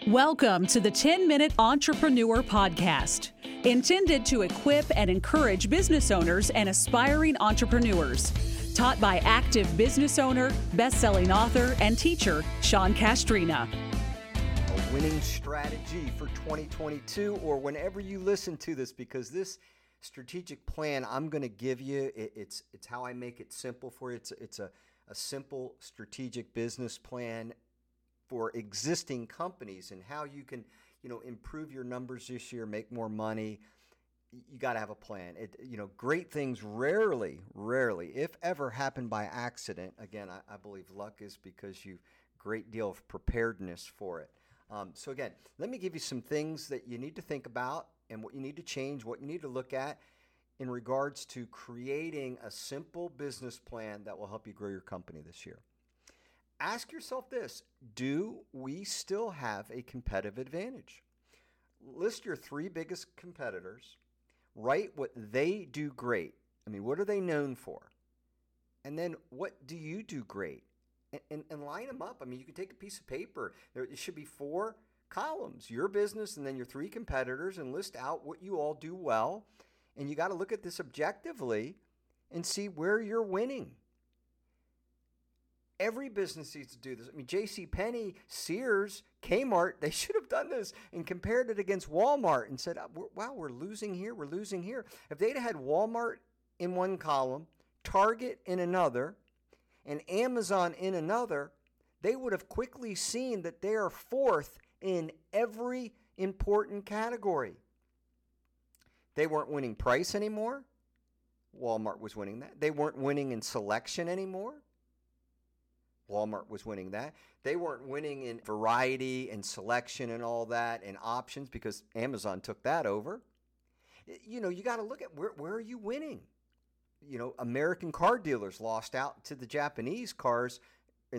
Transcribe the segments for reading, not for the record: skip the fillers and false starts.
Welcome to the 10-Minute Entrepreneur Podcast, intended to equip and encourage business owners and aspiring entrepreneurs. Taught by active business owner, best-selling author, and teacher, Sean Castrina. A winning strategy for 2022 or whenever you listen to this, because this strategic plan I'm going to give you, it's how I make it simple for you. It's a simple strategic business plan for existing companies and how you can, improve your numbers this year, make more money. You got to have a plan. Great things rarely, if ever, happen by accident. Again, I believe luck is because you great deal of preparedness for it. So again, let me give you some things that you need to think about and what you need to change, what you need to look at in regards to creating a simple business plan that will help you grow your company this year. Ask yourself this: do we still have a competitive advantage? List your three biggest competitors. Write what they do great. What are they known for? And then what do you do great? And line them up. You can take a piece of paper. It should be 4 columns: your business and then your 3 competitors, and list out what you all do well. And you got to look at this objectively and see where you're winning. Every business needs to do this. JCPenney, Sears, Kmart, they should have done this and compared it against Walmart and said, wow, we're losing here, we're losing here. If they'd had Walmart in one column, Target in another, and Amazon in another, they would have quickly seen that they are fourth in every important category. They weren't winning price anymore. Walmart was winning that. They weren't winning in selection anymore. Walmart was winning that. They weren't winning in variety and selection and all that and options because Amazon took that over. You got to look at where are you winning? American car dealers lost out to the Japanese cars in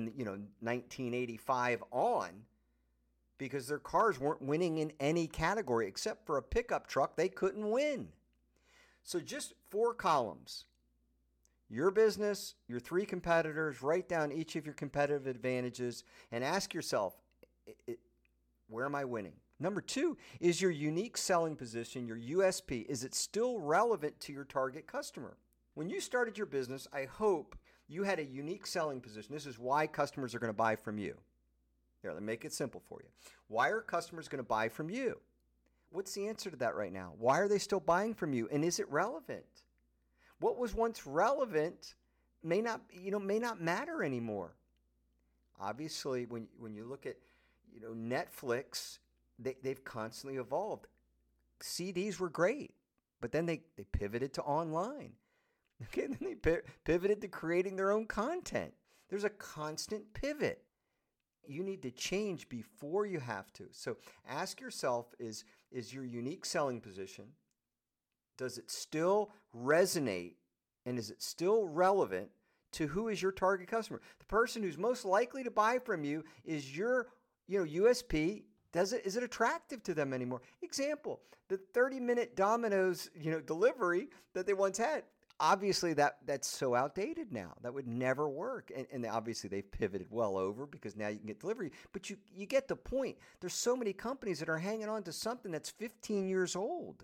1985 on because their cars weren't winning in any category except for a pickup truck. They couldn't win. So just 4 columns. Your business, your 3 competitors, write down each of your competitive advantages and ask yourself, where am I winning? Number 2 is your unique selling position, your USP. Is it still relevant to your target customer? When you started your business, I hope you had a unique selling position. This is why customers are going to buy from you. Here, let me make it simple for you. Why are customers going to buy from you? What's the answer to that right now? Why are they still buying from you? And is it relevant? What was once relevant may not matter anymore. Obviously, when you look at Netflix, they've constantly evolved. CDs were great, but then they pivoted to online. Okay, then they pivoted to creating their own content. There's a constant pivot. You need to change before you have to. So ask yourself: is your unique selling position, does it still resonate, and is it still relevant to who is your target customer? The person who's most likely to buy from you is your USP. Is it attractive to them anymore? Example: the 30-minute Domino's delivery that they once had. Obviously, that's so outdated now. That would never work. And obviously, they've pivoted well over because now you can get delivery. But you get the point. There's so many companies that are hanging on to something that's 15 years old.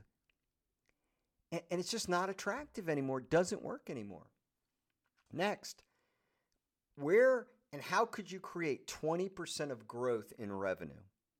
And it's just not attractive anymore. It doesn't work anymore. Next, where and how could you create 20% of growth in revenue?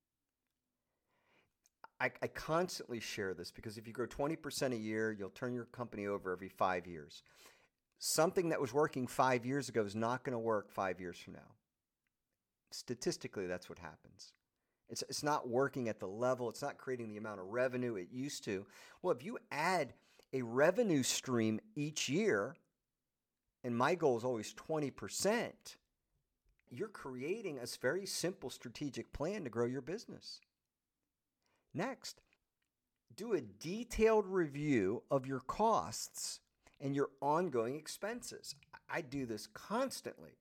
I constantly share this because if you grow 20% a year, you'll turn your company over every 5 years. Something that was working 5 years ago is not going to work 5 years from now. Statistically, that's what happens. It's not working at the level. It's not creating the amount of revenue it used to. Well, if you add a revenue stream each year, and my goal is always 20%, you're creating a very simple strategic plan to grow your business. Next, do a detailed review of your costs and your ongoing expenses. I do this constantly.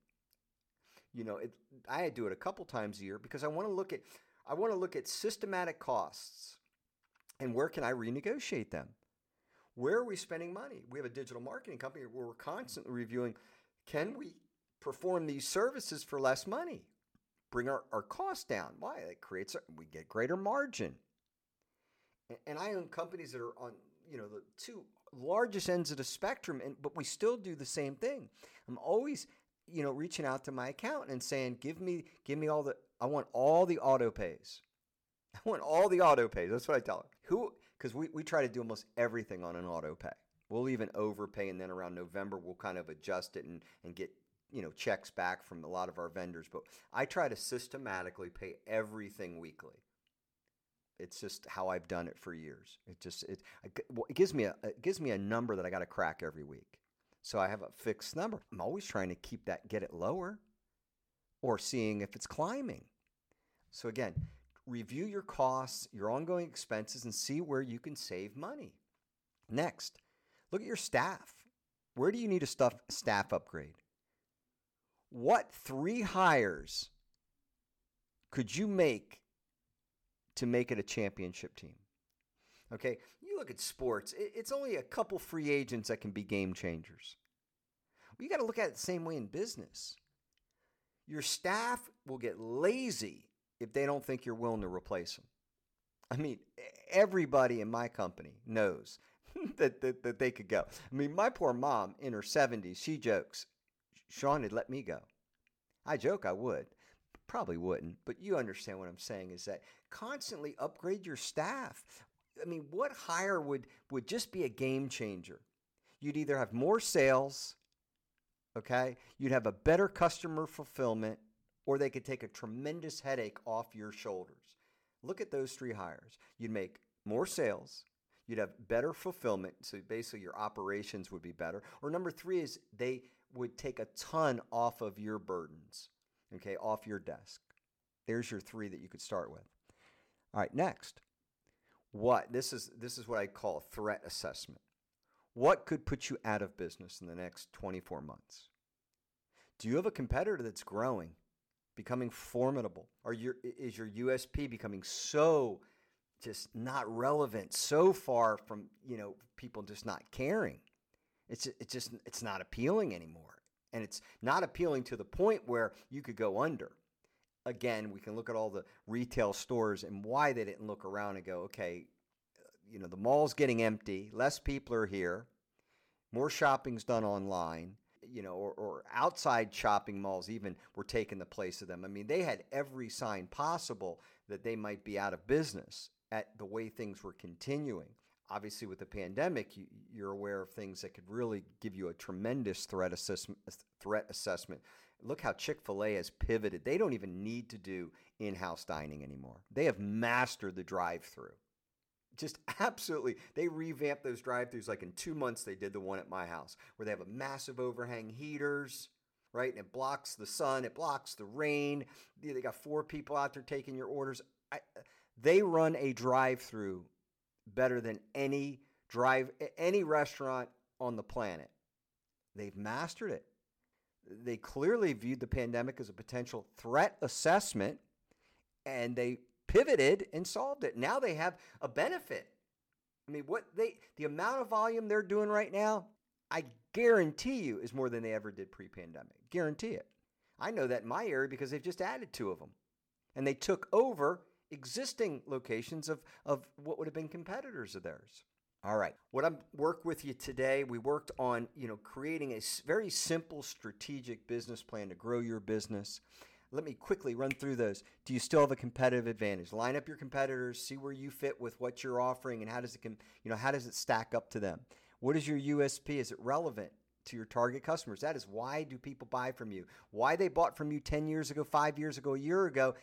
I do it a couple times a year because I want to look at systematic costs and where can I renegotiate them? Where are we spending money? We have a digital marketing company where we're constantly reviewing, can we perform these services for less money? bring our costs down. Why? We get greater margin. And I own companies that are on, the two largest ends of the spectrum, but we still do the same thing. I'm always, reaching out to my accountant and saying, give me I want all the auto pays. I want all the auto pays. That's what I tell them. Because we try to do almost everything on an auto pay. We'll even overpay, and then around November, we'll kind of adjust it and get, checks back from a lot of our vendors. But I try to systematically pay everything weekly. It's just how I've done it for years. It gives me a number that I got to crack every week. So I have a fixed number. I'm always trying to get it lower, or seeing if it's climbing. So again, review your costs, your ongoing expenses, and see where you can save money. Next, look at your staff. Where do you need a staff upgrade? What 3 hires could you make to make it a championship team? Okay, you look at sports, it's only a couple free agents that can be game changers. You got to look at it the same way in business. Your staff will get lazy if they don't think you're willing to replace them. I mean, everybody in my company knows that they could go. I mean, my poor mom in her 70s, she jokes, Sean had let me go. I joke I would. Probably wouldn't, but you understand what I'm saying is that constantly upgrade your staff. I mean, what hire would just be a game changer? You'd either have more sales, okay? You'd have a better customer fulfillment, or they could take a tremendous headache off your shoulders. Look at those 3 hires. You'd make more sales. You'd have better fulfillment. So basically your operations would be better. Or number 3 is they would take a ton off of your burdens, okay, off your desk. There's your 3 that you could start with. All right, next. This is what I call a threat assessment. What could put you out of business in the next 24 months? Do you have a competitor that's growing, becoming formidable? Is your USP becoming so just not relevant, so far from, people just not caring? It's not appealing anymore. And it's not appealing to the point where you could go under. Again, we can look at all the retail stores and why they didn't look around and go, okay, the mall's getting empty, less people are here, more shopping's done online, or outside shopping malls even were taking the place of them. I mean, they had every sign possible that they might be out of business at the way things were continuing. Obviously, with the pandemic, you're aware of things that could really give you a tremendous threat assessment. Look how Chick-fil-A has pivoted. They don't even need to do in-house dining anymore. They have mastered the drive-through. Just absolutely. They revamped those drive-thrus. Like in 2 months, they did the one at my house where they have a massive overhang heaters, right? And it blocks the sun. It blocks the rain. They got 4 people out there taking your orders. They run a drive-through better than any restaurant on the planet. They've mastered it. They clearly viewed the pandemic as a potential threat assessment, and they pivoted and solved it. Now they have a benefit. I mean, the amount of volume they're doing right now, I guarantee you is more than they ever did pre-pandemic. Guarantee it. I know that in my area because they've just added 2 of them. And they took over existing locations of what would have been competitors of theirs. All right. What I'm work with you today, we worked on, creating a very simple strategic business plan to grow your business. Let me quickly run through those. Do you still have a competitive advantage? Line up your competitors, see where you fit with what you're offering, and how does it stack up to them? What is your USP? Is it relevant to your target customers? That is, why do people buy from you? Why they bought from you 10 years ago, 5 years ago, a year ago?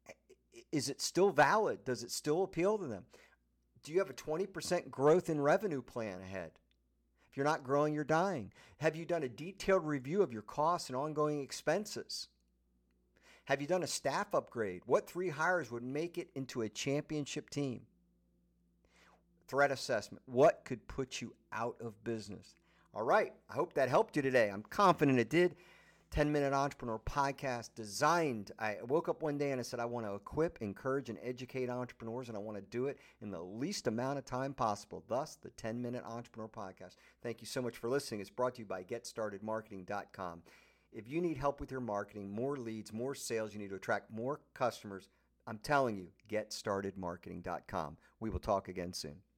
Is it still valid? Does it still appeal to them? Do you have a 20% growth in revenue plan ahead? If you're not growing, you're dying. Have you done a detailed review of your costs and ongoing expenses? Have you done a staff upgrade? What 3 hires would make it into a championship team? Threat assessment. What could put you out of business? All right. I hope that helped you today. I'm confident it did. 10-Minute Entrepreneur Podcast designed. I woke up one day and I said, I want to equip, encourage, and educate entrepreneurs, and I want to do it in the least amount of time possible. Thus, the 10-Minute Entrepreneur Podcast. Thank you so much for listening. It's brought to you by GetStartedMarketing.com. If you need help with your marketing, more leads, more sales, you need to attract more customers, I'm telling you, getstartedmarketing.com. We will talk again soon.